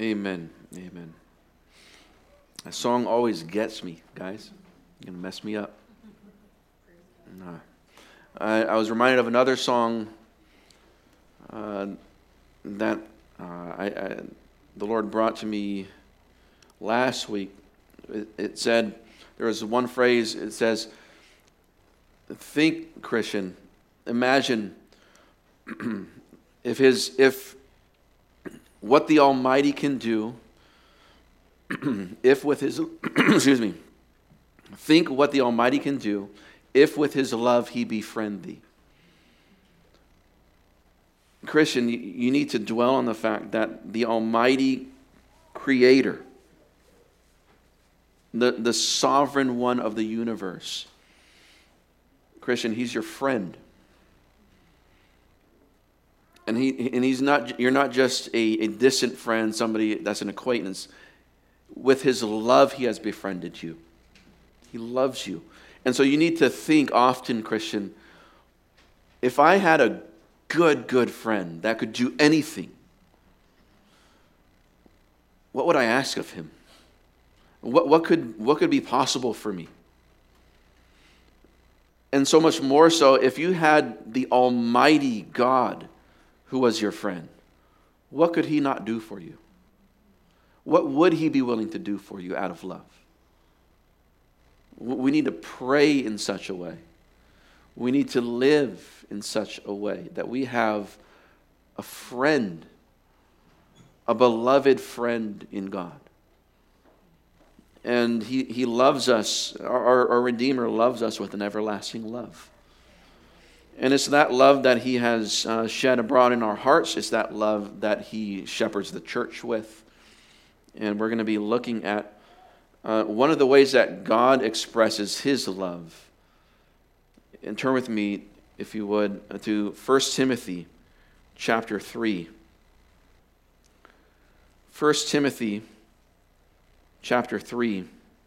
Amen. Amen. That song always gets me, guys. You're going to mess me up. No. I was reminded of another song that the Lord brought to me last week. It said, there was one phrase, it says, think, Christian, imagine if what the Almighty can do, if with His, excuse me, think what the Almighty can do, if with His love He befriend thee. Christian, you need to dwell on the fact that the Almighty Creator, the sovereign one of the universe, Christian, He's your friend. And he's not. You're not just a distant friend, somebody that's an acquaintance. With His love, He has befriended you. He loves you. And so you need to think often, Christian, if I had a good friend that could do anything, what would I ask of him? What could be possible for me? And so much more so, if you had the Almighty God who was your friend, what could He not do for you? What would He be willing to do for you out of love? We need to pray in such a way. We need to live in such a way that we have a friend, a beloved friend in God. And He loves us, our Redeemer loves us with an everlasting love. And it's that love that He has shed abroad in our hearts. It's that love that He shepherds the church with. And we're going to be looking at one of the ways that God expresses His love. And turn with me, if you would, to 1 Timothy chapter 3. 1 Timothy chapter 3.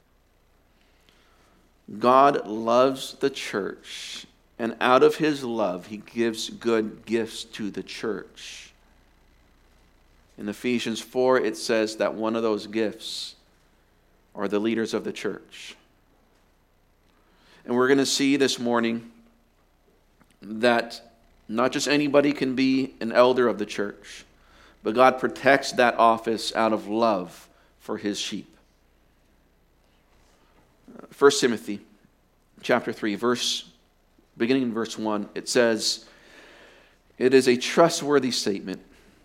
God loves the church, and out of His love, He gives good gifts to the church. In Ephesians 4, it says that one of those gifts are the leaders of the church. And we're going to see this morning that not just anybody can be an elder of the church, but God protects that office out of love for His sheep. 1 Timothy chapter 3, beginning in verse 1, it says, "It is a trustworthy statement.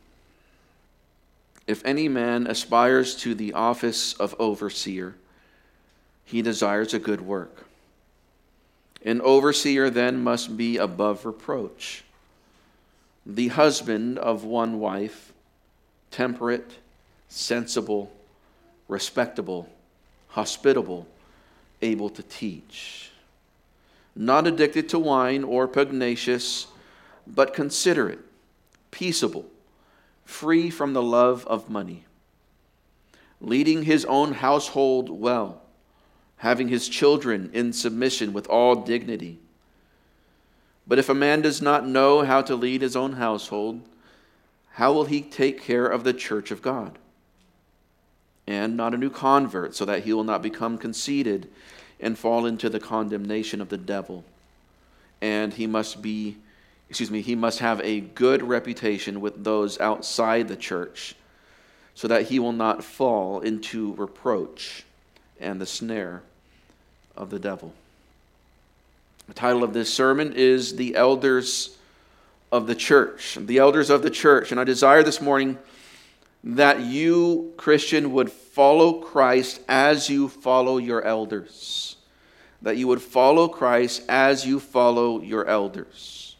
If any man aspires to the office of overseer, he desires a good work. An overseer then must be above reproach, the husband of one wife, temperate, sensible, respectable, hospitable, able to teach, not addicted to wine or pugnacious, but considerate, peaceable, free from the love of money, leading his own household well, having his children in submission with all dignity. But if a man does not know how to lead his own household, how will he take care of the church of God? And not a new convert, so that he will not become conceited and fall into the condemnation of the devil. And he must have a good reputation with those outside the church, so that he will not fall into reproach and the snare of the devil." The title of this sermon is The Elders of the Church. The Elders of the Church. And I desire this morning that you, Christian, would follow Christ as you follow your elders. That you would follow Christ as you follow your elders.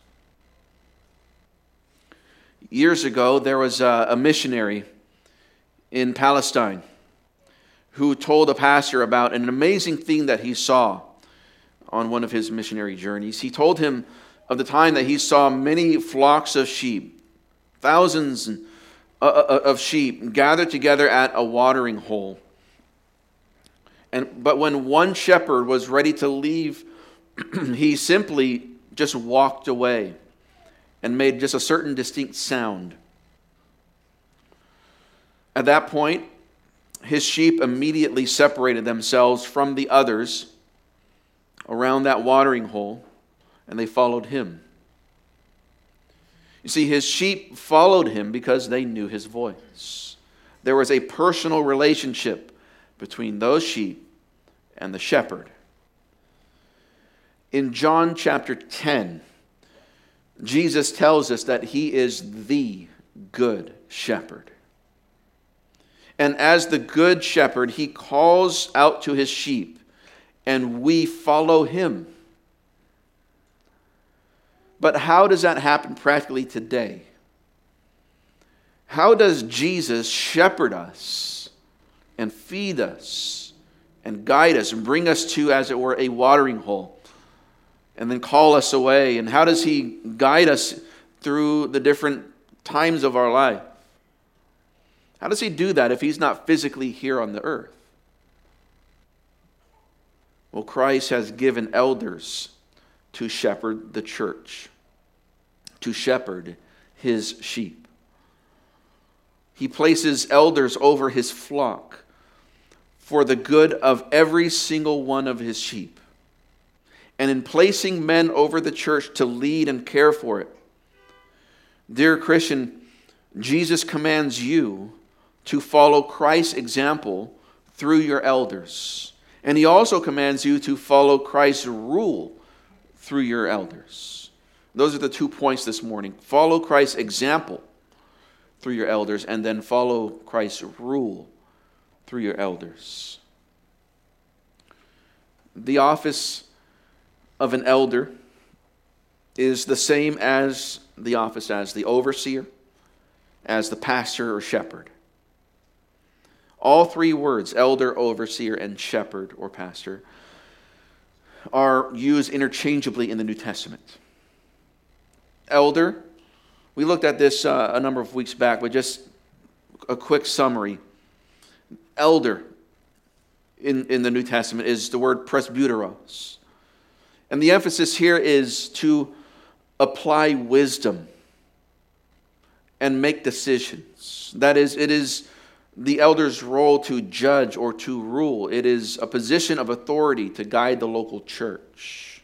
Years ago, there was a missionary in Palestine who told a pastor about an amazing thing that he saw on one of his missionary journeys. He told him of the time that he saw many flocks of sheep, thousands of sheep gathered together at a watering hole. But when one shepherd was ready to leave, he simply just walked away and made just a certain distinct sound. At that point, his sheep immediately separated themselves from the others around that watering hole, and they followed him. You see, his sheep followed him because they knew his voice. There was a personal relationship between those sheep and the shepherd. In John chapter 10, Jesus tells us that he is the good shepherd. And as the good shepherd, he calls out to his sheep, and we follow him. But how does that happen practically today? How does Jesus shepherd us and feed us and guide us and bring us to, as it were, a watering hole and then call us away? And how does he guide us through the different times of our life? How does he do that if he's not physically here on the earth? Well, Christ has given elders to shepherd the church, to shepherd his sheep. He places elders over his flock for the good of every single one of his sheep. And in placing men over the church to lead and care for it, dear Christian, Jesus commands you to follow Christ's example through your elders. And he also commands you to follow Christ's rule through your elders. Those are the 2 points this morning. Follow Christ's example through your elders, and then follow Christ's rule through your elders. The office of an elder is the same as the office as the overseer, as the pastor or shepherd. All 3 words, elder, overseer, and shepherd or pastor, are used interchangeably in the New Testament. Elder, we looked at this a number of weeks back, but just a quick summary. Elder in the New Testament is the word presbyteros. And the emphasis here is to apply wisdom and make decisions. That is, it is the elder's role to judge or to rule. It is a position of authority to guide the local church.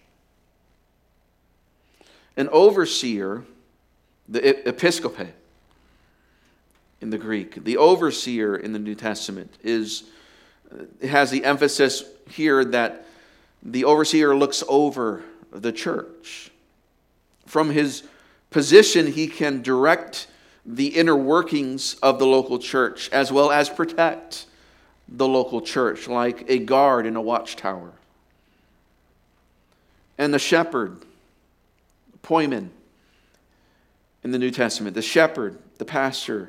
An overseer, the episkope in the Greek, the overseer in the New Testament has the emphasis here that the overseer looks over the church. From his position, he can direct the inner workings of the local church as well as protect the local church like a guard in a watchtower. And the shepherd, poimen in the New Testament, the shepherd, the pastor,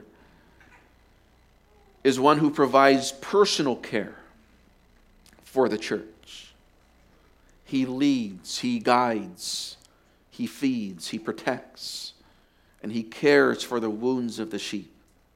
is one who provides personal care for the church. He leads, he guides, he feeds, he protects, and he cares for the wounds of the sheep.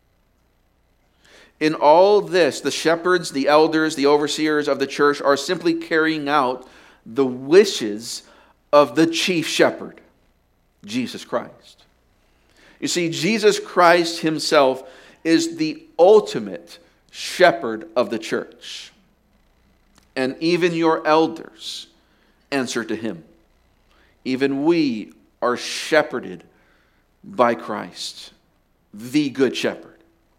In all this, the shepherds, the elders, the overseers of the church are simply carrying out the wishes of the chief shepherd, Jesus Christ. You see, Jesus Christ himself is the ultimate shepherd of the church. And even your elders answer to him. Even we are shepherded by Christ, the good shepherd.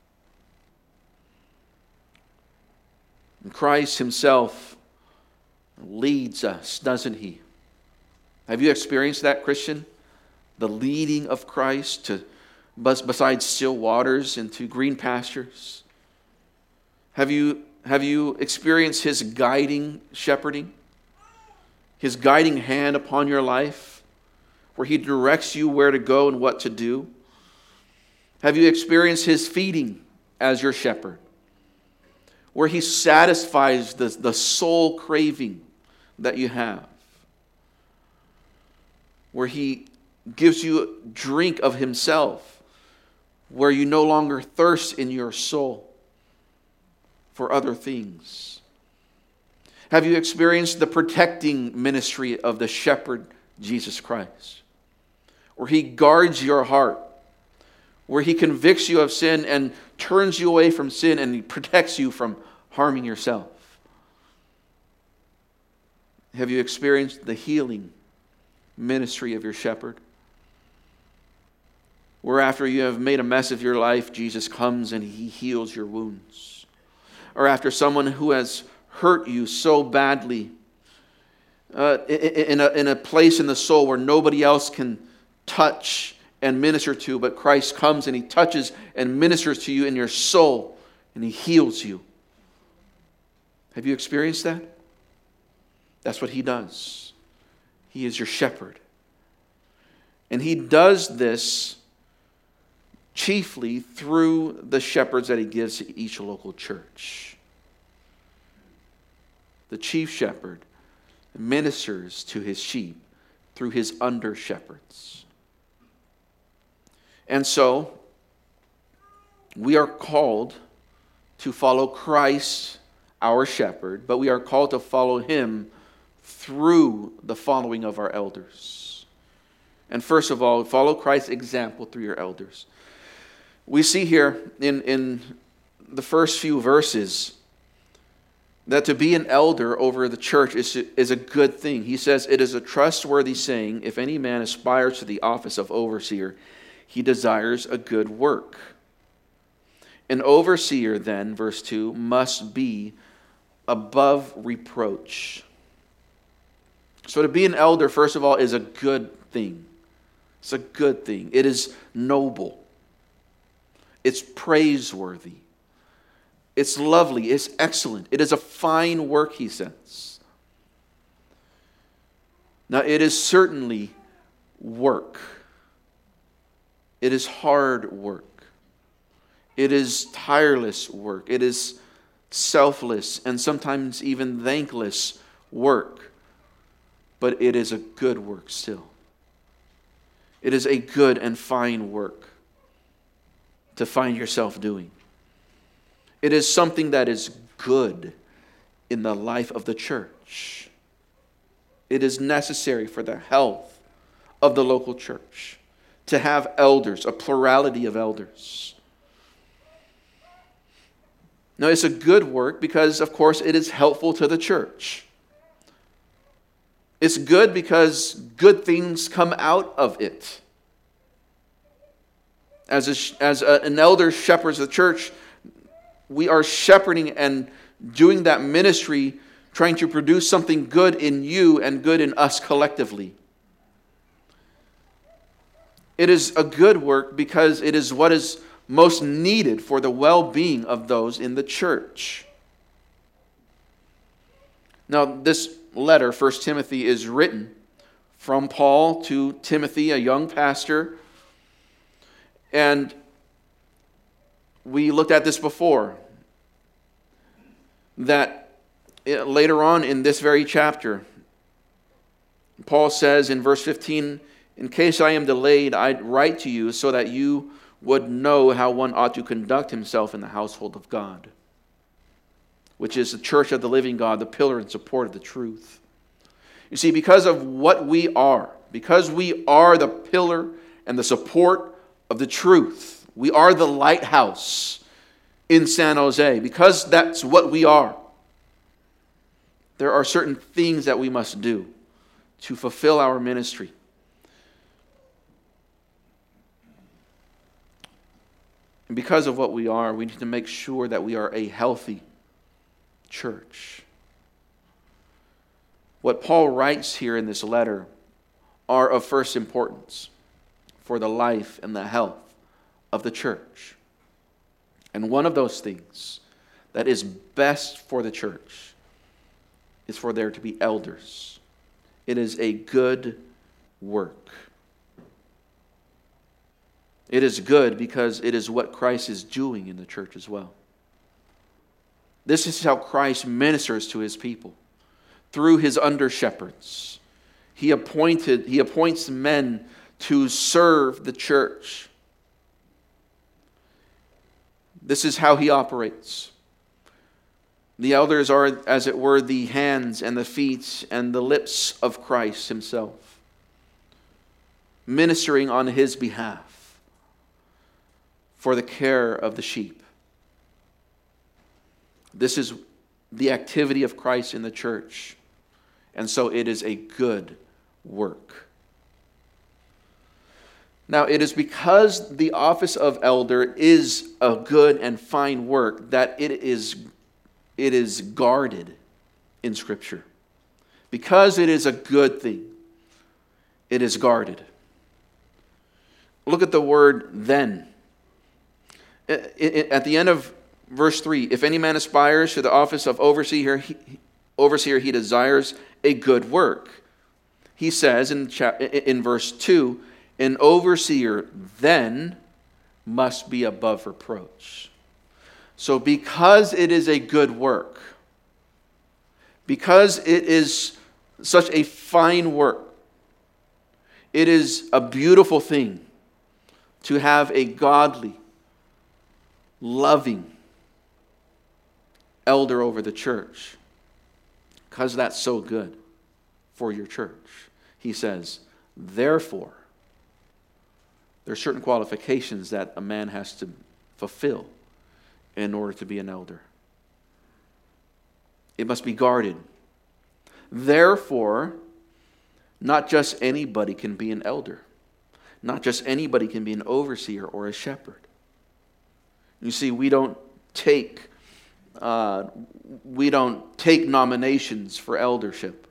And Christ himself leads us, doesn't he? Have you experienced that, Christian? The leading of Christ to besides still waters into green pastures? Have you experienced his guiding shepherding? His guiding hand upon your life, where he directs you where to go and what to do? Have you experienced his feeding as your shepherd, where he satisfies the soul craving that you have, where he gives you drink of himself, where you no longer thirst in your soul for other things? Have you experienced the protecting ministry of the shepherd, Jesus Christ, where he guards your heart, where he convicts you of sin and turns you away from sin and he protects you from harming yourself. Have you experienced the healing ministry of your shepherd? Where after you have made a mess of your life, Jesus comes and he heals your wounds. Or after someone who has hurt you so badly, in a place in the soul where nobody else can touch and minister to, but Christ comes and he touches and ministers to you in your soul and he heals you. Have you experienced that? That's what he does. He is your shepherd. And he does this chiefly through the shepherds that he gives to each local church. The chief shepherd ministers to his sheep through his under shepherds. And so, we are called to follow Christ, our shepherd, but we are called to follow him through the following of our elders. And first of all, follow Christ's example through your elders. We see here in the first few verses that to be an elder over the church is a good thing. He says, it is a trustworthy saying, if any man aspires to the office of overseer, he desires a good work. An overseer then, verse 2, must be above reproach. So to be an elder, first of all, is a good thing. It's a good thing. It is noble. It's praiseworthy. It's lovely. It's excellent. It is a fine work, he says. Now, it is certainly work. It is hard work. It is tireless work. It is selfless and sometimes even thankless work. But it is a good work still. It is a good and fine work to find yourself doing. It is something that is good in the life of the church. It is necessary for the health of the local church to have elders, a plurality of elders. Now, it's a good work because, of course, it is helpful to the church. It's good because good things come out of it. As an elder shepherds the church, we are shepherding and doing that ministry, trying to produce something good in you and good in us collectively. It is a good work because it is what is most needed for the well-being of those in the church. Now, this letter, 1 Timothy, is written from Paul to Timothy, a young pastor. And we looked at this before, that later on in this very chapter, Paul says in verse 15, in case I am delayed, I write to you so that you would know how one ought to conduct himself in the household of God, which is the church of the living God, the pillar and support of the truth. You see, because of what we are, because we are the pillar and the support of the truth, we are the lighthouse in San Jose, because that's what we are, there are certain things that we must do to fulfill our ministry. And because of what we are, we need to make sure that we are a healthy church. What Paul writes here in this letter are of first importance for the life and the health of the church. And one of those things that is best for the church is for there to be elders. It is a good work. It is good because it is what Christ is doing in the church as well. This is how Christ ministers to his people. Through his under-shepherds. He appoints men to serve the church. This is how he operates. The elders are, as it were, the hands and the feet and the lips of Christ himself, ministering on his behalf. for the care of the sheep. This is the activity of Christ in the church. And so it is a good work. Now, it is because the office of elder is a good and fine work that it is guarded in Scripture. Because it is a good thing, it is guarded. Look at the word then. At the end of verse 3, if any man aspires to the office of overseer, he desires a good work. He says in verse 2, an overseer then must be above reproach. So because it is a good work, because it is such a fine work, it is a beautiful thing to have a godly, loving elder over the church, because that's so good for your church. He says, therefore, there are certain qualifications that a man has to fulfill in order to be an elder. It must be guarded. Therefore, not just anybody can be an elder. Not just anybody can be an overseer or a shepherd. You see, we don't take nominations for eldership.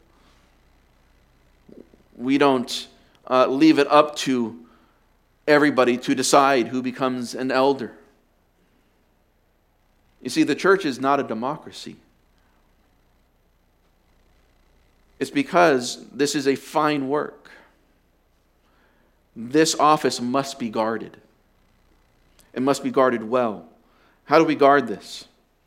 We don't leave it up to everybody to decide who becomes an elder. You see, the church is not a democracy. It's because this is a fine work. This office must be guarded. It must be guarded well. How do we guard this?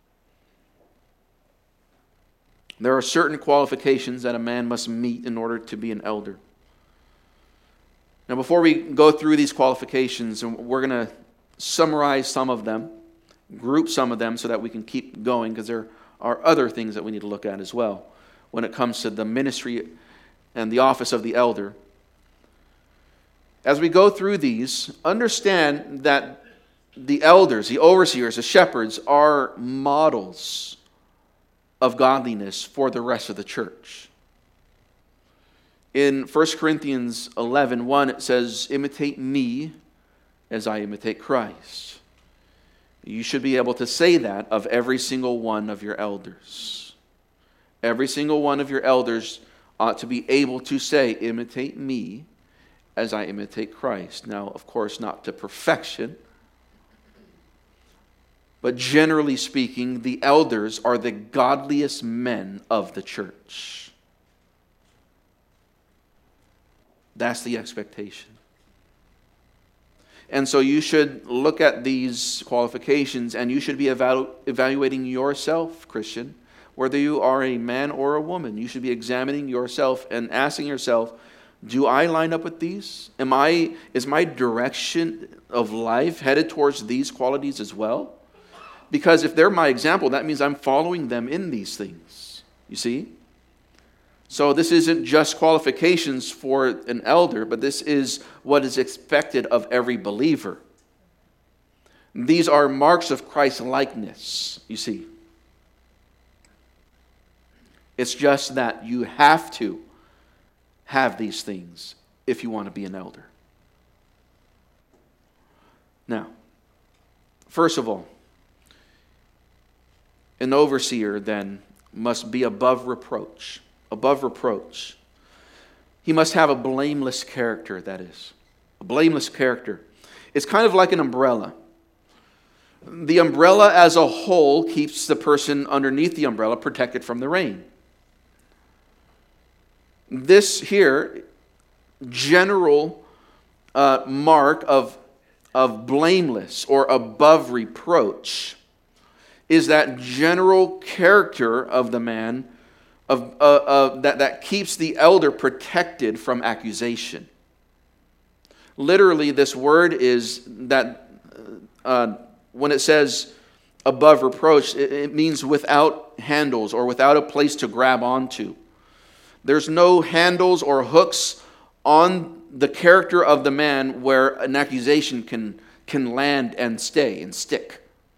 There are certain qualifications that a man must meet in order to be an elder. Now, before we go through these qualifications, and we're going to summarize some of them, group some of them so that we can keep going, because there are other things that we need to look at as well when it comes to the ministry and the office of the elder. As we go through these, understand that the elders, the overseers, the shepherds are models of godliness for the rest of the church. In 1 Corinthians 11:1, it says, imitate me as I imitate Christ. You should be able to say that of every single one of your elders. Every single one of your elders ought to be able to say, imitate me as I imitate Christ. Now, of course, not to perfection, but generally speaking, the elders are the godliest men of the church. That's the expectation. And so you should look at these qualifications, and you should be evaluating yourself, Christian, whether you are a man or a woman. You should be examining yourself and asking yourself, do I line up with these? Is my direction of life headed towards these qualities as well? Because if they're my example, that means I'm following them in these things. You see? So this isn't just qualifications for an elder, but this is what is expected of every believer. These are marks of Christ's likeness, you see. It's just that you have to have these things if you want to be an elder. Now, first of all, an overseer then must be above reproach. Above reproach. He must have a blameless character, that is. A blameless character. It's kind of like an umbrella. The umbrella as a whole keeps the person underneath the umbrella protected from the rain. This here, general mark of blameless or above reproach is that general character of the man that keeps the elder protected from accusation. Literally, this word is that when it says above reproach, it means without handles or without a place to grab onto. There's no handles or hooks on the character of the man where an accusation can can land and stay and stick.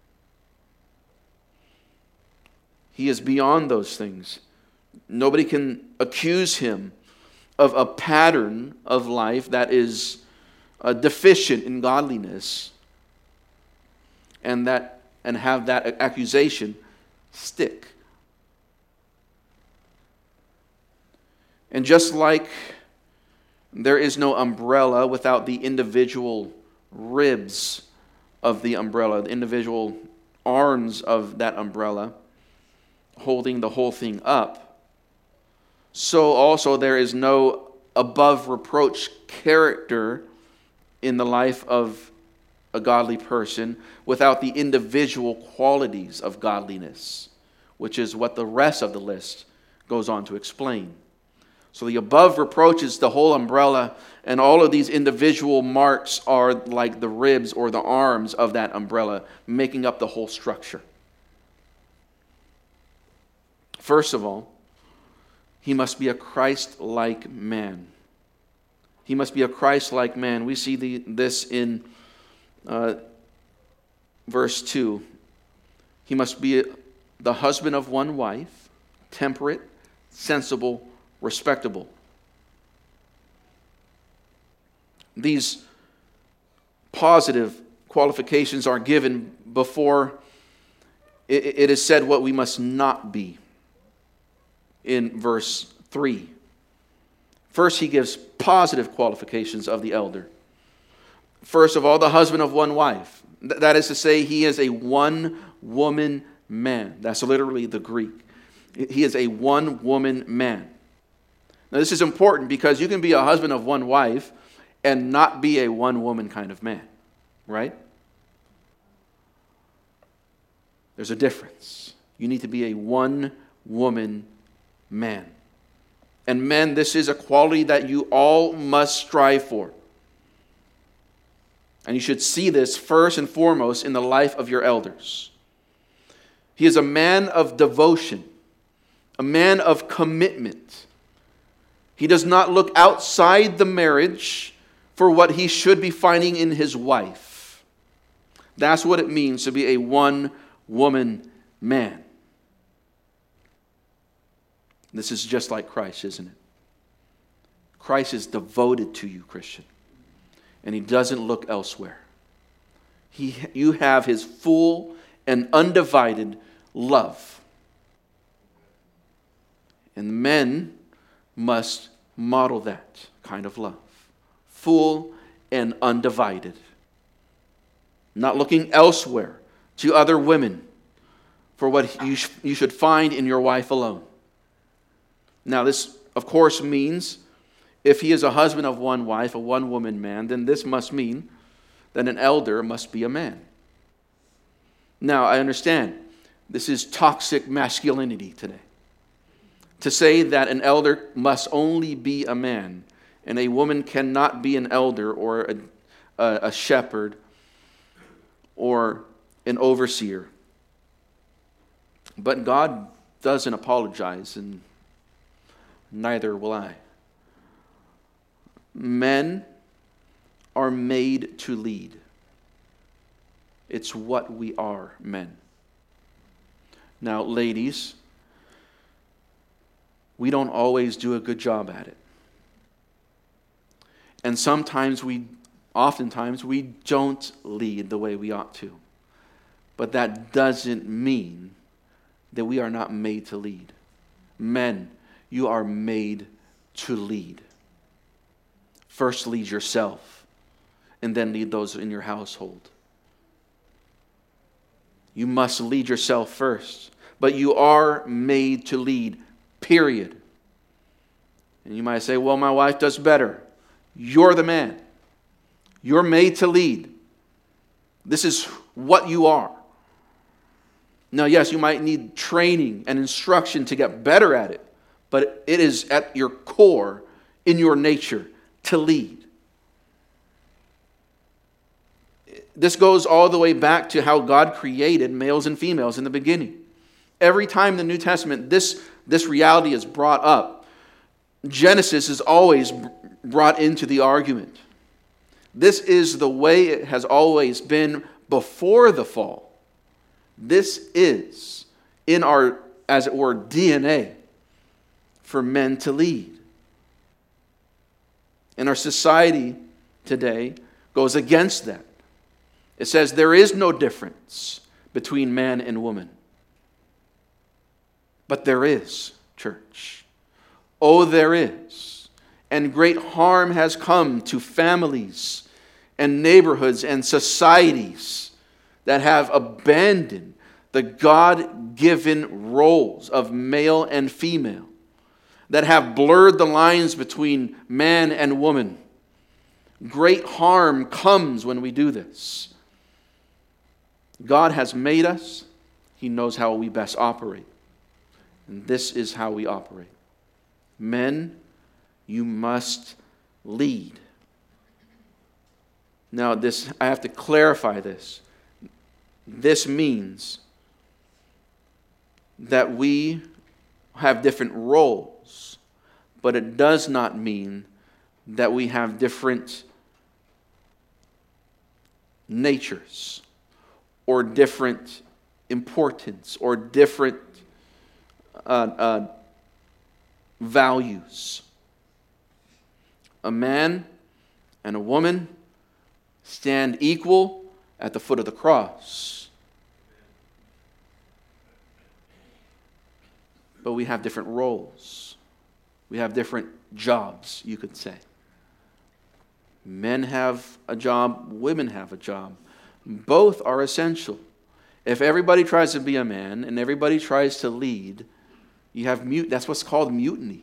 He is beyond those things. Nobody can accuse him of a pattern of life that is deficient in godliness and have that accusation stick. And just like there is no umbrella without the individual ribs of the umbrella, the individual arms of that umbrella holding the whole thing up, so also there is no above reproach character in the life of a godly person without the individual qualities of godliness, which is what the rest of the list goes on to explain. So the above reproach is the whole umbrella, and all of these individual marks are like the ribs or the arms of that umbrella, making up the whole structure. First of all, he must be a Christ-like man. He must be a Christ-like man. We see this in verse 2. He must be the husband of one wife, temperate, sensible, respectable. These positive qualifications are given before it is said what we must not be in verse 3. First, he gives positive qualifications of the elder. First of all, the husband of one wife. That is to say, he is a one-woman man. That's literally the Greek. He is a one-woman man. Now, this is important because you can be a husband of one wife and not be a one-woman kind of man, right? There's a difference. You need to be a one-woman man. And men, this is a quality that you all must strive for. And you should see this first and foremost in the life of your elders. He is a man of devotion, a man of commitment. He does not look outside the marriage for what he should be finding in his wife. That's what it means to be a one-woman man. This is just like Christ, isn't it? Christ is devoted to you, Christian. And he doesn't look elsewhere. You have his full and undivided love. And men must model that kind of love. Full and undivided. Not looking elsewhere to other women for what you should find in your wife alone. Now, this, of course, means if he is a husband of one wife, a one-woman man, then this must mean that an elder must be a man. Now, I understand this is toxic masculinity today. To say that an elder must only be a man and a woman cannot be an elder or a shepherd or an overseer. But God doesn't apologize, and neither will I. Men are made to lead. It's what we are, men. Now, ladies, we don't always do a good job at it. And oftentimes we don't lead the way we ought to. But that doesn't mean that we are not made to lead. Men, you are made to lead. First lead yourself, and then lead those in your household. You must lead yourself first, but you are made to lead, period. And you might say, well, my wife does better. You're the man. You're made to lead. This is what you are. Now, yes, you might need training and instruction to get better at it, but it is at your core, in your nature, to lead. This goes all the way back to how God created males and females in the beginning. Every time in the New Testament this reality is brought up, Genesis is always brought into the argument. This is the way it has always been before the fall. This is in our, as it were, DNA for men to lead. And our society today goes against that. It says there is no difference between man and woman. But there is, church. Oh, there is. And great harm has come to families and neighborhoods and societies that have abandoned the God-given roles of male and female, that have blurred the lines between man and woman. Great harm comes when we do this. God has made us. He knows how we best operate. And this is how we operate. Men, you must lead. Now, I have to clarify this. This means that we have different roles, but it does not mean that we have different natures or different importance or different values. A man and a woman stand equal at the foot of the cross. But we have different roles. We have different jobs, you could say. Men have a job, women have a job. Both are essential. If everybody tries to be a man and everybody tries to lead, you have that's what's called mutiny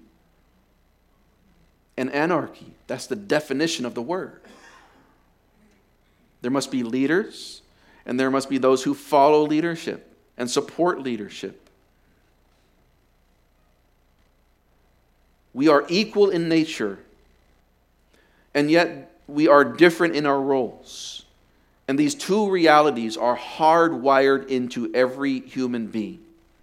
and anarchy. That's the definition of the word. There must be leaders, and there must be those who follow leadership and support leadership. We are equal in nature, and yet we are different in our roles. And these two realities are hardwired into every human being.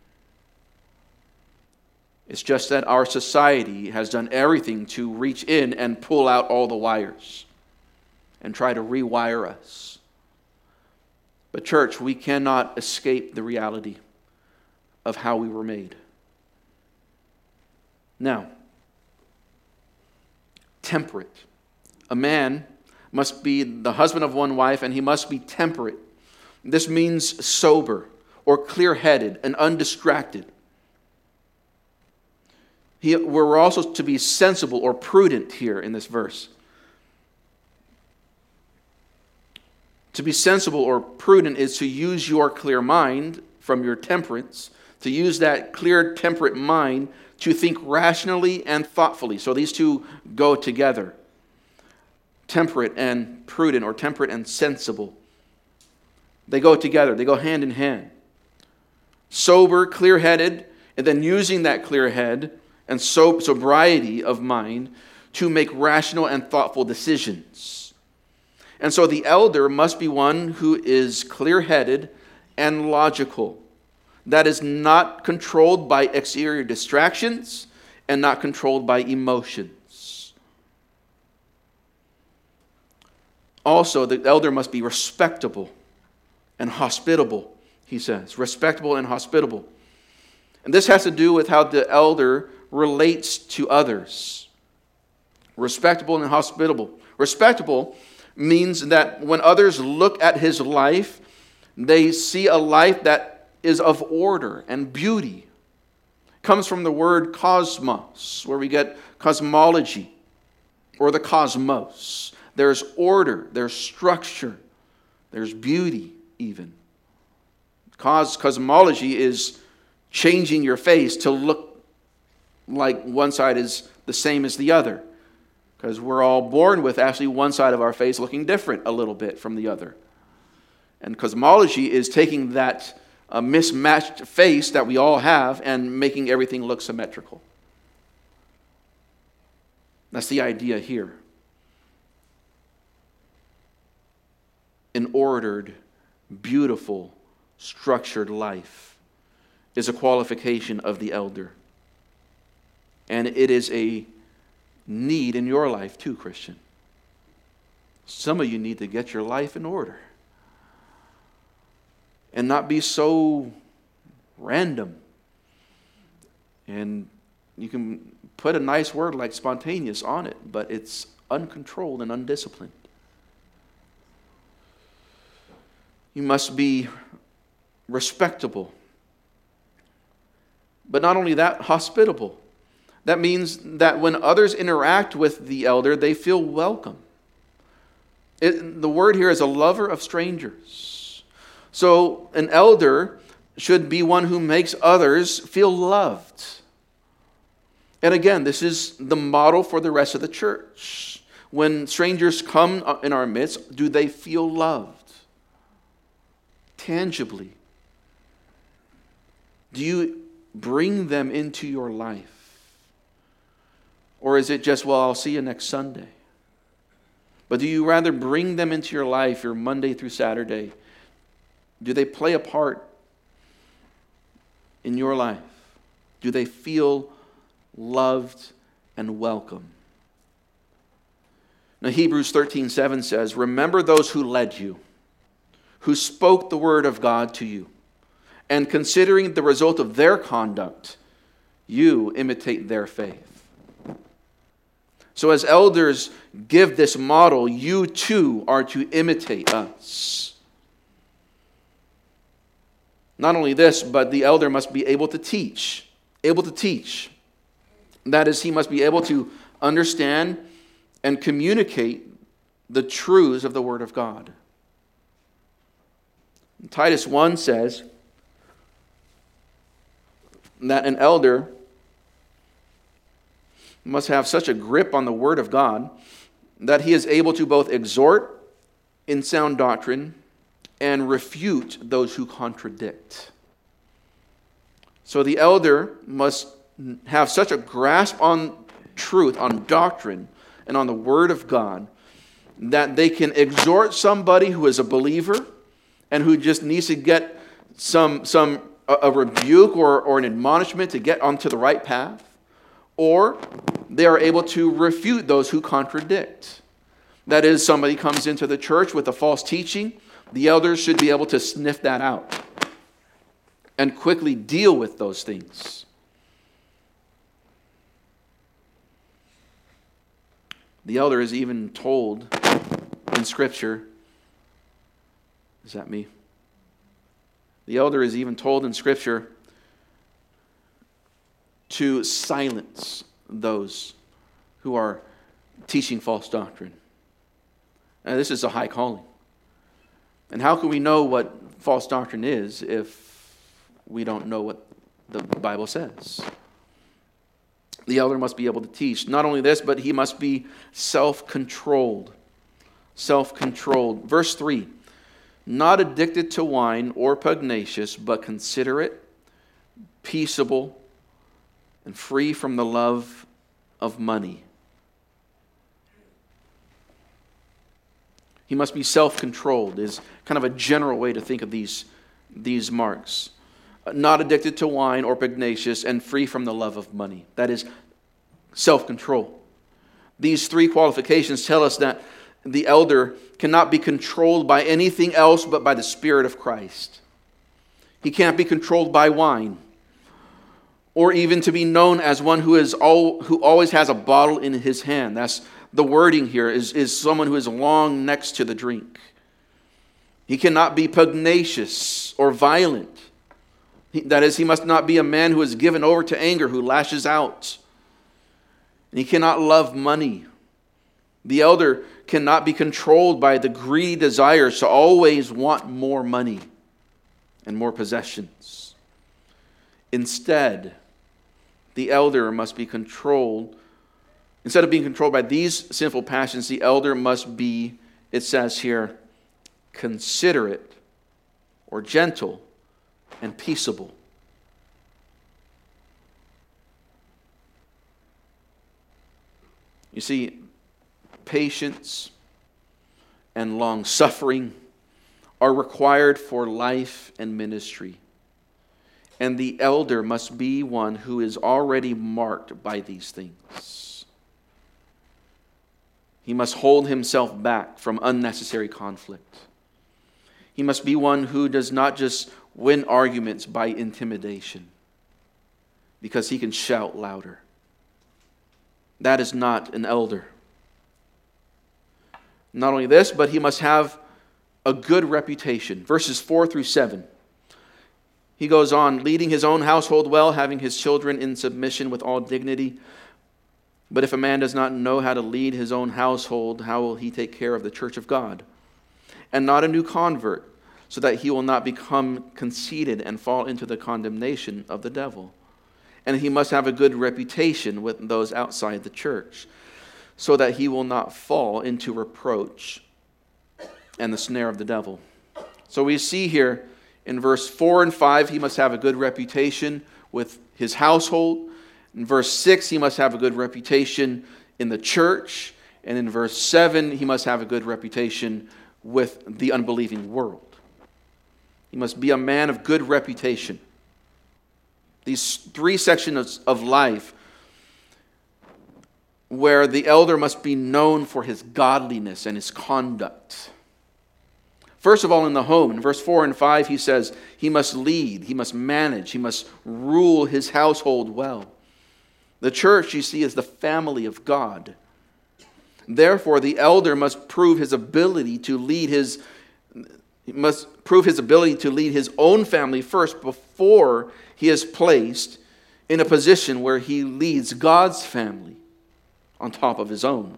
It's just that our society has done everything to reach in and pull out all the wires and try to rewire us. But church, we cannot escape the reality of how we were made. Now, temperate. A man must be the husband of one wife, and he must be temperate. This means sober or clear-headed and undistracted. We're also to be sensible or prudent here in this verse. To be sensible or prudent is to use your clear mind from your temperance, to use that clear, temperate mind to think rationally and thoughtfully. So these two go together. Temperate and prudent, or temperate and sensible. They go together. They go hand in hand. Sober, clear-headed, and then using that clear head and sobriety of mind to make rational and thoughtful decisions. And so the elder must be one who is clear-headed and logical, that is not controlled by exterior distractions and not controlled by emotions. Also, the elder must be respectable and hospitable, he says. Respectable and hospitable. And this has to do with how the elder relates to others. Respectable and hospitable. Respectable means that when others look at his life, they see a life that is of order and beauty. It comes from the word cosmos, where we get cosmology, or the cosmos. There's order, there's structure, there's beauty even. Cosmology is changing your face to look like one side is the same as the other. Because we're all born with actually one side of our face looking different a little bit from the other. And cosmology is taking that mismatched face that we all have and making everything look symmetrical. That's the idea here. An ordered, beautiful, structured life is a qualification of the elder. And it is a need in your life too, Christian. Some of you need to get your life in order and not be so random. And you can put a nice word like spontaneous on it, but it's uncontrolled and undisciplined. You must be respectable. But not only that, hospitable. That means that when others interact with the elder, they feel welcome. The word here is a lover of strangers. So an elder should be one who makes others feel loved. And again, this is the model for the rest of the church. When strangers come in our midst, do they feel loved? Tangibly. Do you bring them into your life? Or is it just, well, I'll see you next Sunday? But do you rather bring them into your life, your Monday through Saturday? Do they play a part in your life? Do they feel loved and welcome? Now Hebrews 13:7 says, remember those who led you, who spoke the word of God to you, and considering the result of their conduct, you imitate their faith. So as elders give this model, you too are to imitate us. Not only this, but the elder must be able to teach. Able to teach. That is, he must be able to understand and communicate the truths of the Word of God. Titus 1 says that an elder must have such a grip on the Word of God that he is able to both exhort in sound doctrine and refute those who contradict. So the elder must have such a grasp on truth, on doctrine, and on the Word of God that they can exhort somebody who is a believer and who just needs to get a rebuke or an admonishment to get onto the right path, or they are able to refute those who contradict. That is, somebody comes into the church with a false teaching, the elders should be able to sniff that out and quickly deal with those things. The elder is even told in Scripture, is that me? The elder is even told in Scripture to silence those who are teaching false doctrine. Now, this is a high calling. And how can we know what false doctrine is if we don't know what the Bible says? The elder must be able to teach. Not only this, but he must be self-controlled. Self-controlled. Verse 3, not addicted to wine or pugnacious, but considerate, peaceable, and free from the love of money. He must be self-controlled is kind of a general way to think of these marks. Not addicted to wine or pugnacious and free from the love of money. That is self-control. These three qualifications tell us that the elder cannot be controlled by anything else but by the Spirit of Christ. He can't be controlled by wine, or even to be known as one who always has a bottle in his hand. That's the wording here is someone who is long next to the drink. He cannot be pugnacious or violent. That is, he must not be a man who is given over to anger, who lashes out. And he cannot love money. The elder cannot be controlled by the greedy desires to always want more money and more possessions. Instead, the elder must be controlled. Instead of being controlled by these sinful passions, the elder must be, it says here, considerate or gentle and peaceable. You see, patience and long-suffering are required for life and ministry. And the elder must be one who is already marked by these things. He must hold himself back from unnecessary conflict. He must be one who does not just win arguments by intimidation because he can shout louder. That is not an elder. Not only this, but he must have a good reputation. Verses 4 through 7. He goes on, leading his own household well, having his children in submission with all dignity. But if a man does not know how to lead his own household, how will he take care of the church of God? And not a new convert, so that he will not become conceited and fall into the condemnation of the devil. And he must have a good reputation with those outside the church, so that he will not fall into reproach and the snare of the devil. So we see here in verse 4 and 5, he must have a good reputation with his household. In verse 6, he must have a good reputation in the church. And in verse 7, he must have a good reputation with the unbelieving world. He must be a man of good reputation. These three sections of life where the elder must be known for his godliness and his conduct. First of all, in the home, in verse 4 and 5, he says he must lead, he must manage, he must rule his household well. The church, you see, is the family of God. Therefore, the elder must prove his ability to lead his own family first before he is placed in a position where he leads God's family on top of his own.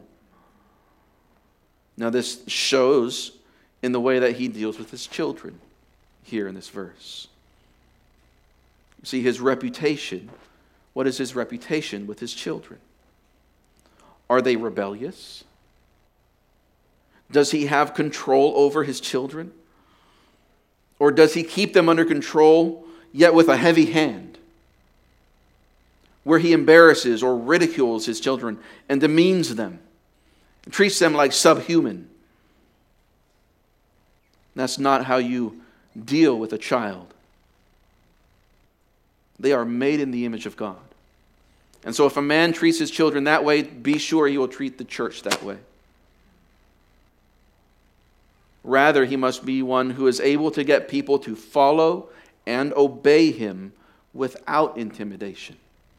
Now, this shows in the way that he deals with his children here in this verse. You see, his reputation. What is his reputation with his children? Are they rebellious? Does he have control over his children? Or does he keep them under control, yet with a heavy hand, where he embarrasses or ridicules his children and demeans them, and treats them like subhuman? That's not how you deal with a child. They are made in the image of God. And so if a man treats his children that way, be sure he will treat the church that way. Rather, he must be one who is able to get people to follow and obey him without intimidation.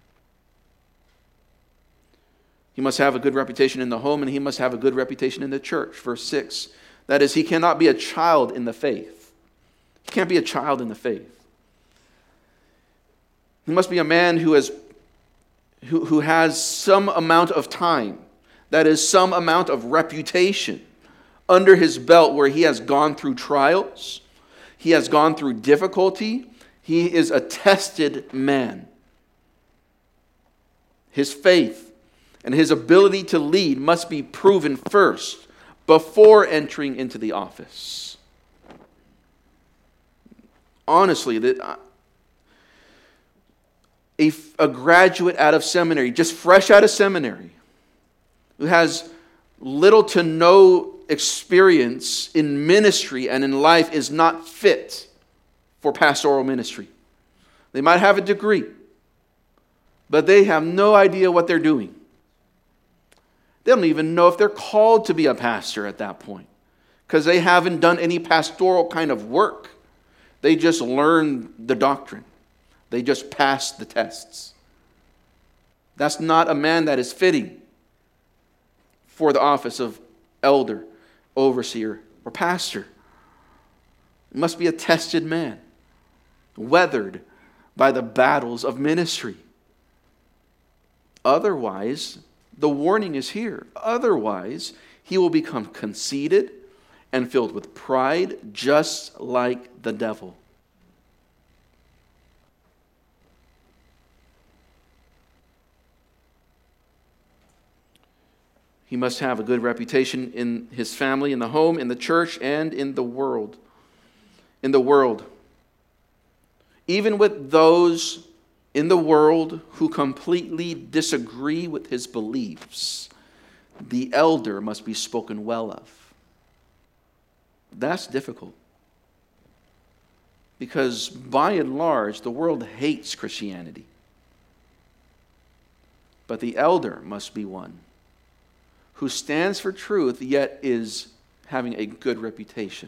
He must have a good reputation in the home, and he must have a good reputation in the church. Verse 6. That is, he cannot be a child in the faith. He can't be a child in the faith. He must be a man who has some amount of time, that is, some amount of reputation under his belt, where he has gone through trials, he has gone through difficulty, he is a tested man. His faith and his ability to lead must be proven first before entering into the office. Honestly, a graduate out of seminary, just fresh out of seminary, who has little to no experience in ministry and in life, is not fit for pastoral ministry. They might have a degree, but they have no idea what they're doing. They don't even know if they're called to be a pastor at that point, because they haven't done any pastoral kind of work. They just learn the doctrine. They just pass the tests. That's not a man that is fitting for the office of elder, overseer, or pastor. It must be a tested man, weathered by the battles of ministry. Otherwise, the warning is here. Otherwise, he will become conceited and filled with pride, just like the devil. He must have a good reputation in his family, in the home, in the church, and in the world. In the world. Even with those in the world who completely disagree with his beliefs, the elder must be spoken well of. That's difficult. Because by and large, the world hates Christianity. But the elder must be one who stands for truth yet is having a good reputation.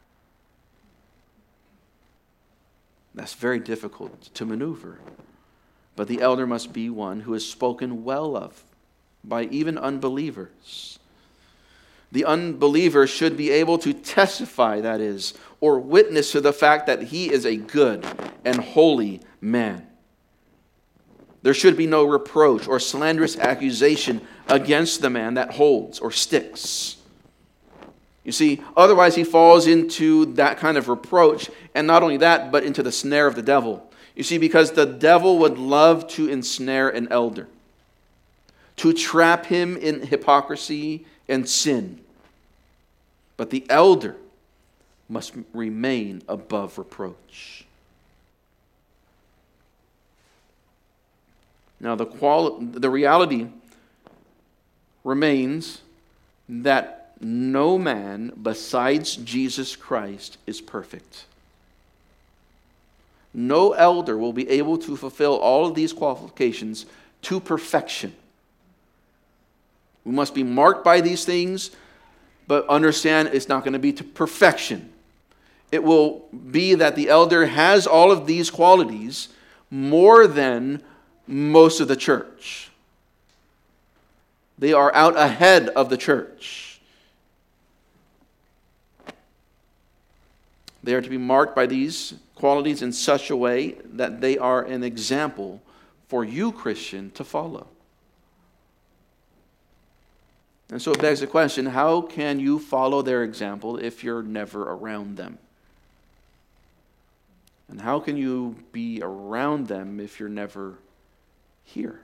That's very difficult to maneuver. But the elder must be one who is spoken well of by even unbelievers. The unbeliever should be able to testify, that is, or witness to the fact that he is a good and holy man. There should be no reproach or slanderous accusation against the man that holds or sticks. You see, otherwise he falls into that kind of reproach, and not only that, but into the snare of the devil. You see, because the devil would love to ensnare an elder, to trap him in hypocrisy and sin. But the elder must remain above reproach. Now, the reality remains that no man besides Jesus Christ is perfect. No elder will be able to fulfill all of these qualifications to perfection. We must be marked by these things, but understand it's not going to be to perfection. It will be that the elder has all of these qualities more than most of the church. They are out ahead of the church. They are to be marked by these qualities in such a way that they are an example for you, Christian, to follow. And so it begs the question, how can you follow their example if you're never around them? And how can you be around them if you're never here?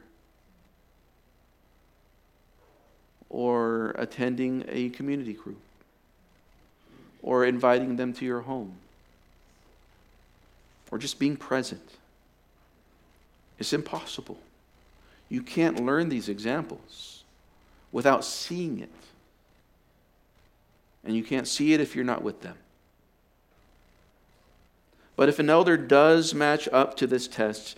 Or attending a community group? Or inviting them to your home? Or just being present? It's impossible. You can't learn these examples without seeing it. And you can't see it if you're not with them. But if an elder does match up to this test,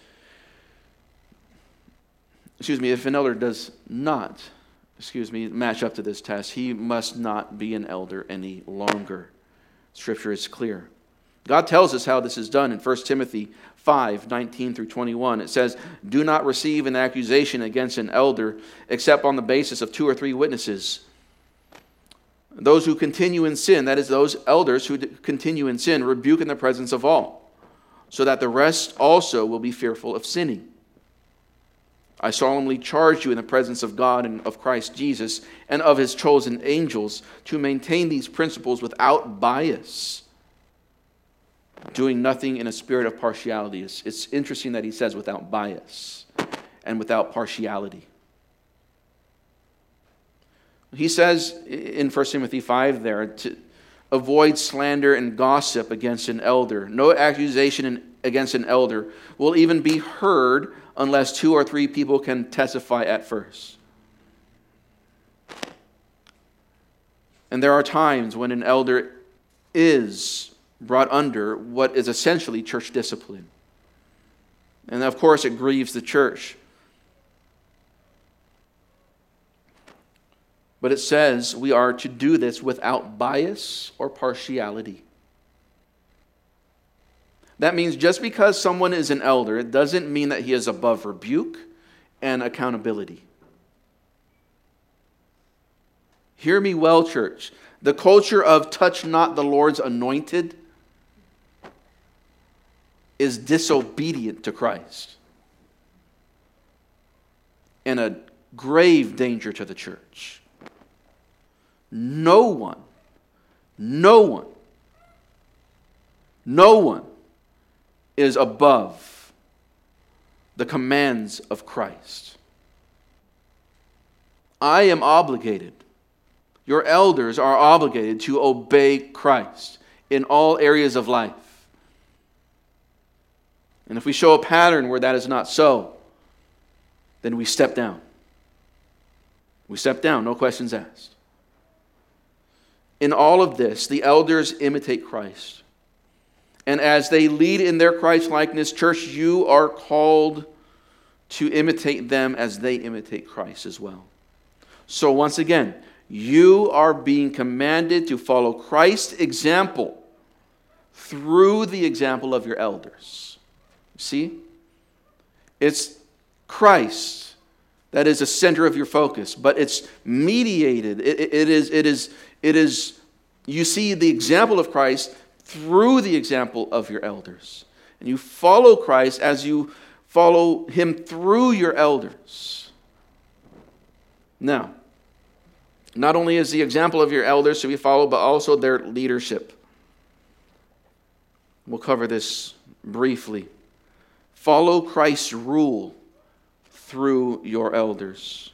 if an elder does not, match up to this test, he must not be an elder any longer. Scripture is clear. God tells us how this is done in 1 Timothy 5:19 through 21. It says, "Do not receive an accusation against an elder except on the basis of 2 or 3 witnesses. Those who continue in sin," that is, those elders who continue in sin, "rebuke in the presence of all, so that the rest also will be fearful of sinning. I solemnly charge you in the presence of God and of Christ Jesus and of his chosen angels to maintain these principles without bias, doing nothing in a spirit of partiality." It's interesting that he says without bias and without partiality. He says in 1 Timothy 5 there to avoid slander and gossip against an elder. No accusation against an elder will even be heard unless 2 or 3 people can testify at first. And there are times when an elder is brought under what is essentially church discipline. And of course it grieves the church. But it says we are to do this without bias or partiality. That means just because someone is an elder, it doesn't mean that he is above rebuke and accountability. Hear me well, church. The culture of touch not the Lord's anointed is disobedient to Christ and a grave danger to the church. No one is above the commands of Christ. I am obligated, your elders are obligated to obey Christ in all areas of life. And if we show a pattern where that is not so, then we step down. We step down, no questions asked. In all of this, the elders imitate Christ. And as they lead in their Christ-likeness, church, you are called to imitate them as they imitate Christ as well. So once again, you are being commanded to follow Christ's example through the example of your elders. See? It's Christ that is the center of your focus, but it's mediated. It is. You see the example of Christ through the example of your elders. And you follow Christ as you follow him through your elders. Now, not only is the example of your elders to be followed, but also their leadership. We'll cover this briefly. Follow Christ's rule through your elders.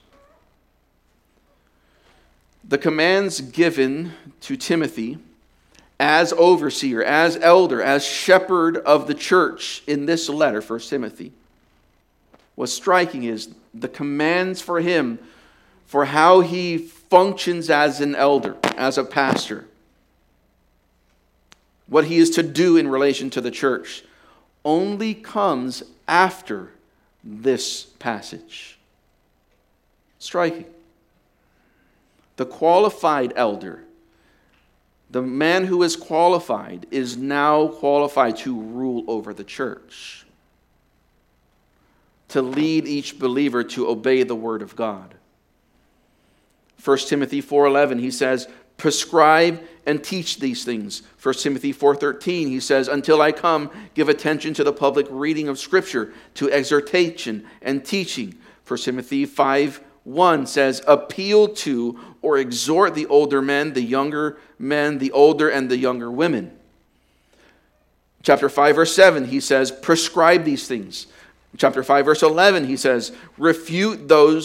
The commands given to Timothy as overseer, as elder, as shepherd of the church in this letter, 1 Timothy, what's striking is the commands for him for how he functions as an elder, as a pastor, what he is to do in relation to the church, only comes after this passage. Striking. The qualified elder, the man who is qualified, is now qualified to rule over the church, to lead each believer to obey the word of God. 1 Timothy 4:11, he says, prescribe and teach these things. 1 Timothy 4:13, he says, until I come, give attention to the public reading of Scripture, to exhortation and teaching. 1 Timothy 5:1 says, appeal to or exhort the older men, the younger men, the older and the younger women. Chapter 5, verse 7, he says, prescribe these things. Chapter 5, verse 11, he says, refuse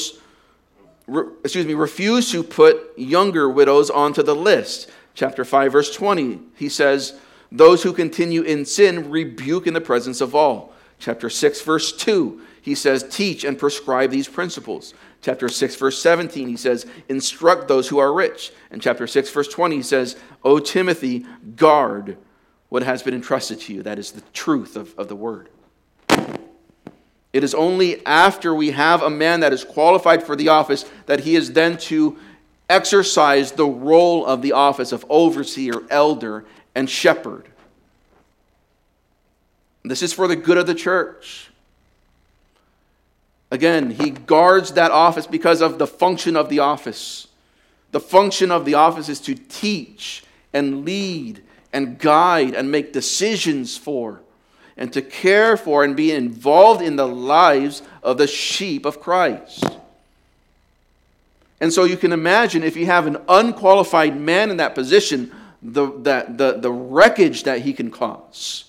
to put younger widows onto the list. Chapter 5, verse 20, he says, those who continue in sin rebuke in the presence of all. Chapter 6, verse 2, he says, teach and prescribe these principles. Chapter 6, verse 17, he says, instruct those who are rich. And chapter 6, verse 20, he says, O Timothy, guard what has been entrusted to you. That is the truth of the word. It is only after we have a man that is qualified for the office that he is then to exercise the role of the office of overseer, elder, and shepherd. This is for the good of the church. Again, he guards that office because of the function of the office. The function of the office is to teach and lead and guide and make decisions for, and to care for and be involved in the lives of the sheep of Christ. And so you can imagine if you have an unqualified man in that position, the wreckage that he can cause.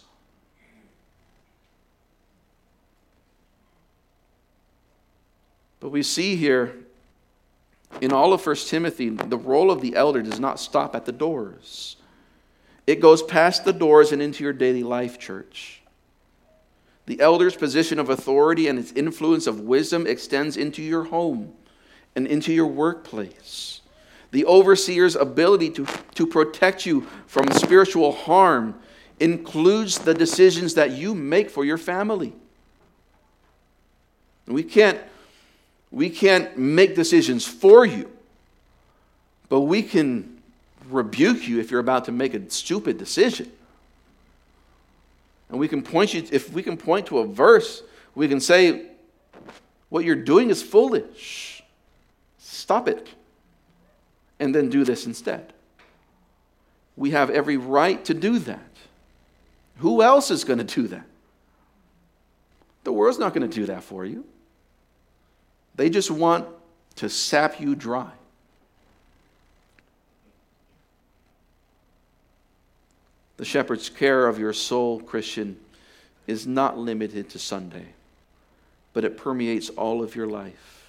But we see here in all of 1 Timothy, the role of the elder does not stop at the doors. It goes past the doors and into your daily life, church. The elder's position of authority and its influence of wisdom extends into your home and into your workplace. The overseer's ability to protect you from spiritual harm includes the decisions that you make for your family. We can't make decisions for you, but we can rebuke you if you're about to make a stupid decision. And we can if we can point to a verse, we can say, what you're doing is foolish. Stop it. And then do this instead. We have every right to do that. Who else is going to do that? The world's not going to do that for you. They just want to sap you dry. The shepherd's care of your soul, Christian, is not limited to Sunday, but it permeates all of your life.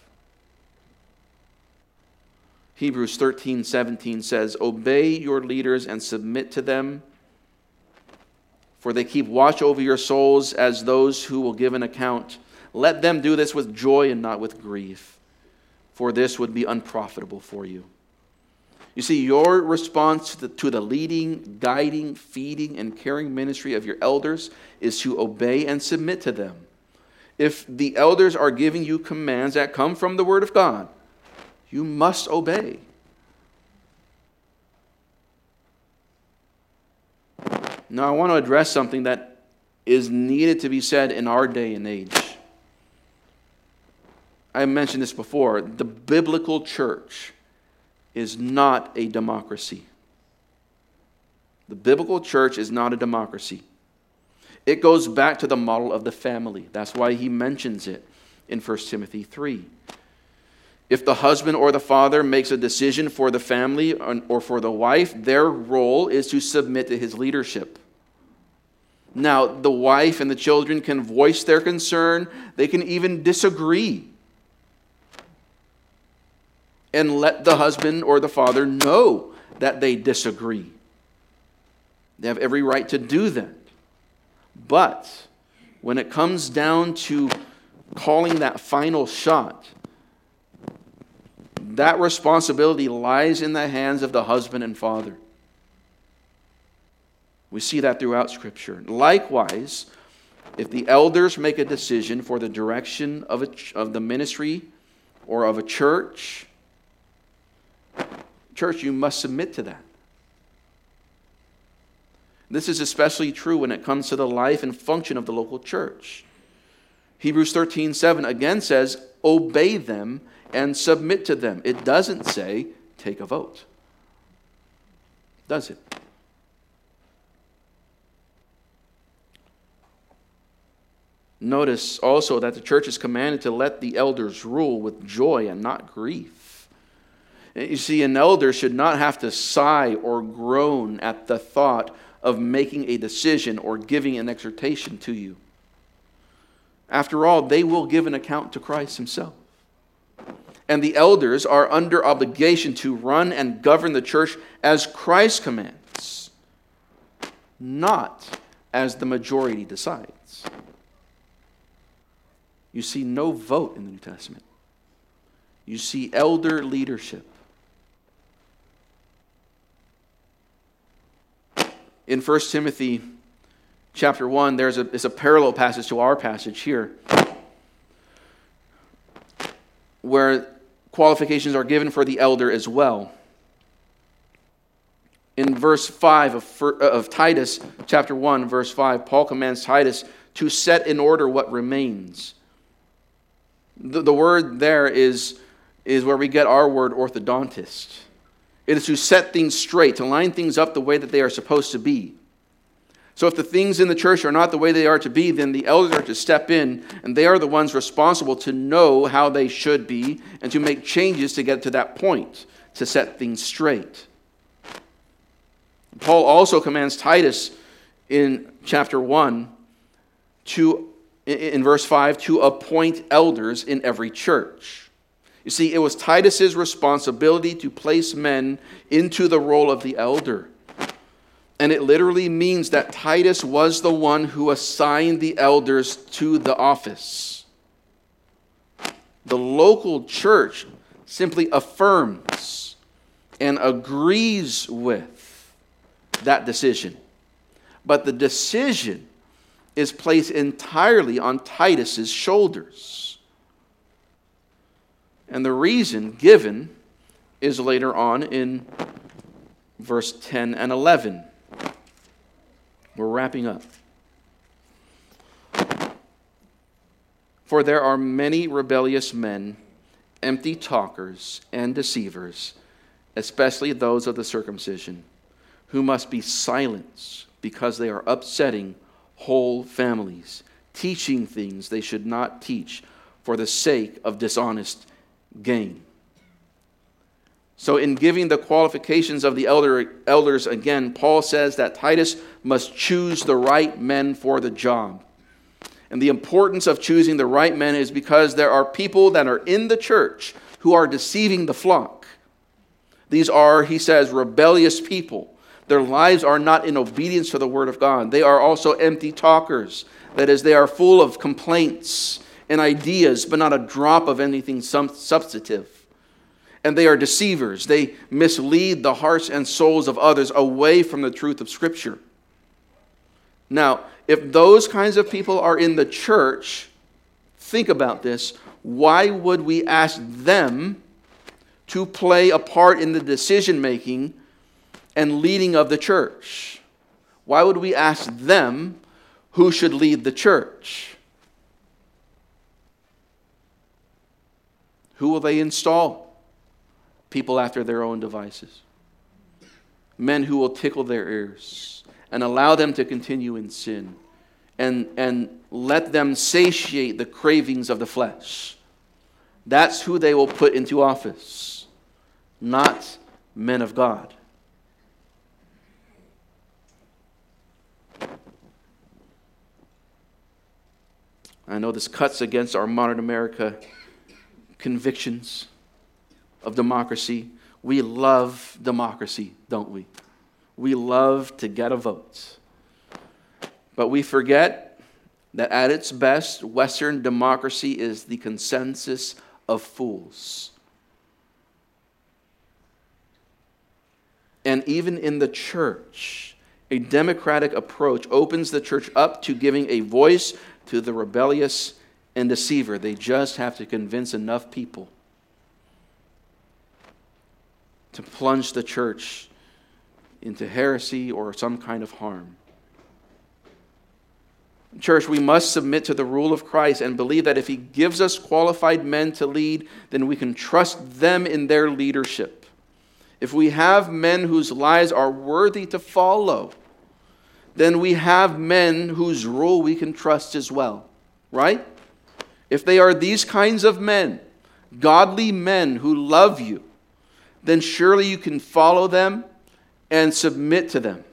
Hebrews 13:17 says, obey your leaders and submit to them, for they keep watch over your souls as those who will give an account. Let them do this with joy and not with grief, for this would be unprofitable for you. You see, your response to the leading, guiding, feeding, and caring ministry of your elders is to obey and submit to them. If the elders are giving you commands that come from the Word of God, You must obey. Now, I want to address something that is needed to be said in our day and age. I mentioned this before. The biblical church is not a democracy. The biblical church is not a democracy. It goes back to the model of the family. That's why he mentions it in 1 Timothy 3. If the husband or the father makes a decision for the family or for the wife, their role is to submit to his leadership. Now, the wife and the children can voice their concern. They can even disagree. And let the husband or the father know that they disagree. They have every right to do that. But when it comes down to calling that final shot, that responsibility lies in the hands of the husband and father. We see that throughout Scripture. Likewise, if the elders make a decision for the direction of the ministry or of a church, you must submit to that. This is especially true when it comes to the life and function of the local church. Hebrews 13:7 again says, obey them and submit to them. It doesn't say, take a vote. Does it? Notice also that the church is commanded to let the elders rule with joy and not grief. You see, an elder should not have to sigh or groan at the thought of making a decision or giving an exhortation to you. After all, they will give an account to Christ himself. And the elders are under obligation to run and govern the church as Christ commands, not as the majority decides. You see no vote in the New Testament. You see elder leadership. In 1 Timothy chapter 1, there's a parallel passage to our passage here, where qualifications are given for the elder as well. In verse 5 of Titus chapter 1, verse 5, Paul commands Titus to set in order what remains. The word there is where we get our word orthodontist. It is to set things straight, to line things up the way that they are supposed to be. So if the things in the church are not the way they are to be, then the elders are to step in, and they are the ones responsible to know how they should be and to make changes to get to that point, to set things straight. Paul also commands Titus in chapter 1 in verse 5 to appoint elders in every church. You see, it was Titus's responsibility to place men into the role of the elder. And it literally means that Titus was the one who assigned the elders to the office. The local church simply affirms and agrees with that decision. But the decision is placed entirely on Titus's shoulders. And the reason given is later on in verse 10 and 11. We're wrapping up. For there are many rebellious men, empty talkers and deceivers, especially those of the circumcision, who must be silenced because they are upsetting whole families, teaching things they should not teach for the sake of dishonest gain. So in giving the qualifications of the elders again, Paul says that Titus must choose the right men for the job. And the importance of choosing the right men is because there are people that are in the church who are deceiving the flock. These are, he says, rebellious people. Their lives are not in obedience to the word of God. They are also empty talkers. That is, they are full of complaints and ideas, but not a drop of anything substantive. And they are deceivers. They mislead the hearts and souls of others away from the truth of Scripture. Now, if those kinds of people are in the church, think about this. Why would we ask them to play a part in the decision-making and leading of the church? Why would we ask them who should lead the church? Who will they install? People after their own devices. Men who will tickle their ears and allow them to continue in sin and let them satiate the cravings of the flesh. That's who they will put into office, not men of God. I know this cuts against our modern America convictions of democracy. We love democracy, don't we? We love to get a vote. But we forget that at its best, Western democracy is the consensus of fools. And even in the church, a democratic approach opens the church up to giving a voice to the rebellious and deceiver. They just have to convince enough people to plunge the church into heresy or some kind of harm. Church, we must submit to the rule of Christ and believe that if He gives us qualified men to lead, then we can trust them in their leadership. If we have men whose lives are worthy to follow, then we have men whose rule we can trust as well. Right? If they are these kinds of men, godly men who love you, then surely you can follow them and submit to them.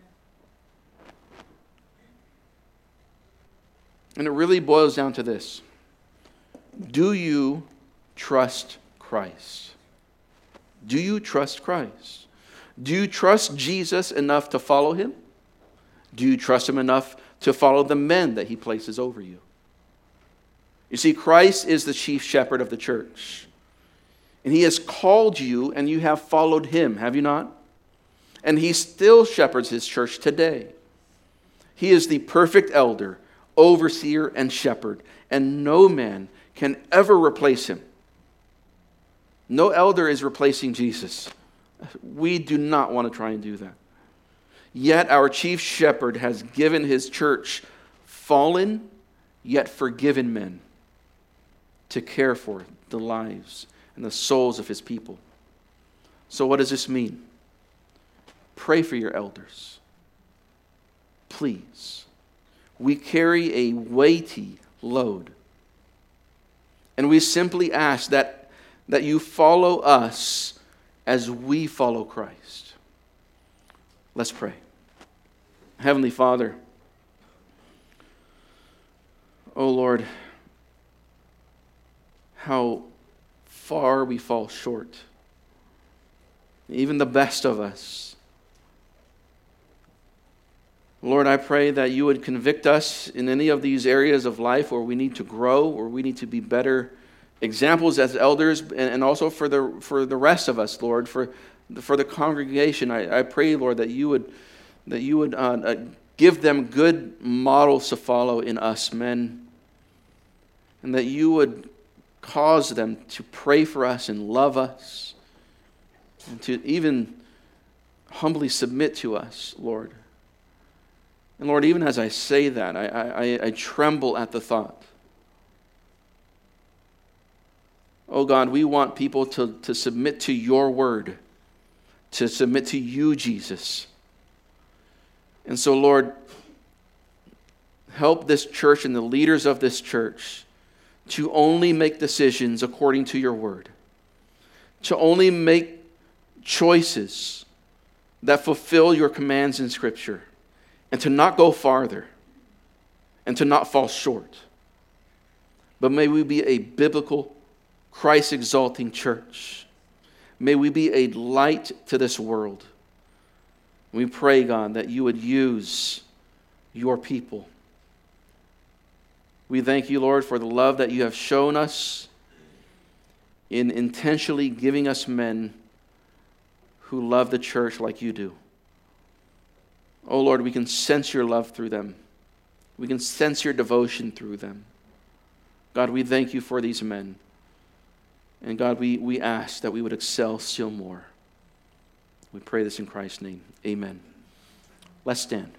And it really boils down to this. Do you trust Christ? Do you trust Christ? Do you trust Jesus enough to follow Him? Do you trust Him enough to follow the men that He places over you? You see, Christ is the chief shepherd of the church. And He has called you and you have followed Him, have you not? And He still shepherds His church today. He is the perfect elder, overseer, and shepherd, and no man can ever replace Him. No elder is replacing Jesus. We do not want to try and do that. Yet our chief shepherd has given His church fallen yet forgiven men to care for the lives and the souls of His people. So what does this mean? Pray for your elders. Please. We carry a weighty load. And we simply ask that you follow us as we follow Christ. Let's pray. Heavenly Father, oh Lord, how far we fall short. Even the best of us. Lord, I pray that you would convict us in any of these areas of life where we need to grow, or we need to be better examples as elders, and also for the rest of us, Lord, for the congregation. I pray, Lord, that you would give them good models to follow in us men, and that you would cause them to pray for us and love us, and to even humbly submit to us, Lord. And Lord, even as I say that, I tremble at the thought. Oh God, we want people to submit to your word, to submit to you, Jesus. And so, Lord, help this church and the leaders of this church to only make decisions according to your word, to only make choices that fulfill your commands in Scripture, and to not go farther, and to not fall short. But may we be a biblical, Christ-exalting church. May we be a light to this world. We pray, God, that you would use your people. We thank you, Lord, for the love that you have shown us in intentionally giving us men who love the church like you do. Oh, Lord, we can sense your love through them. We can sense your devotion through them. God, we thank you for these men. And God, we ask that we would excel still more. We pray this in Christ's name. Amen. Let's stand.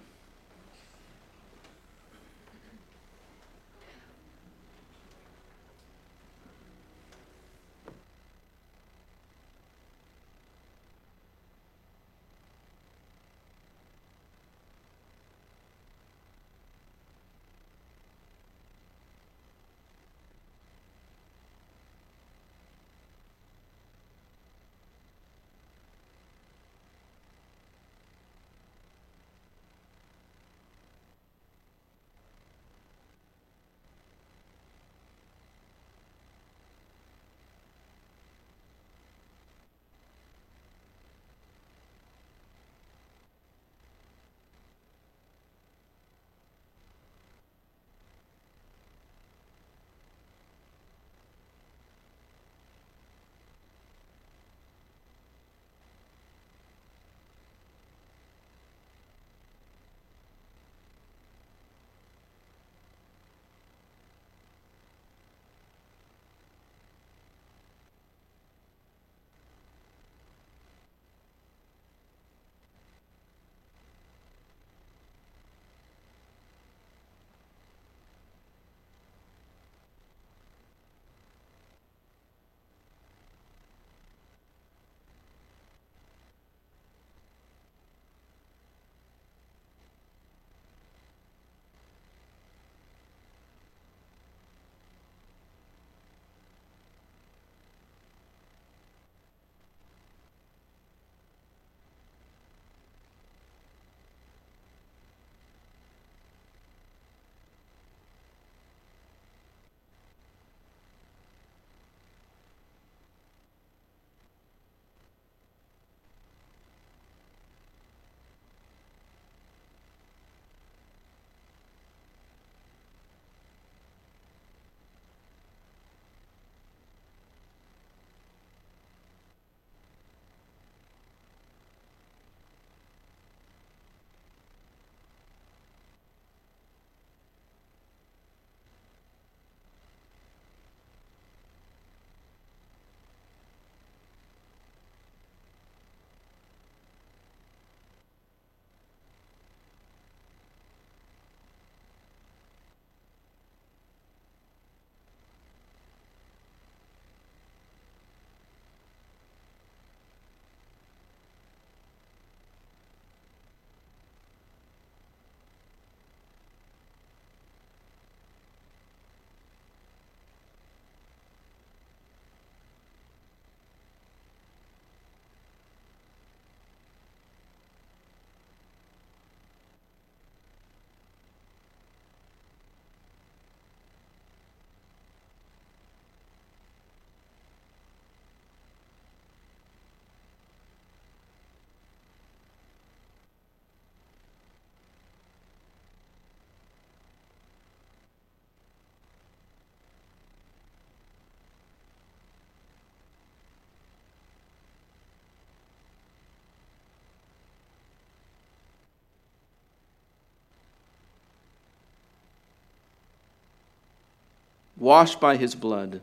Washed by his blood.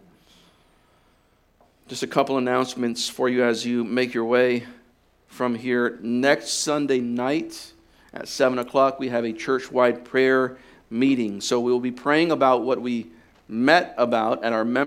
Just a couple announcements for you as you make your way from here. Next Sunday night at 7 o'clock, we have a church-wide prayer meeting. So we'll be praying about what we met about at our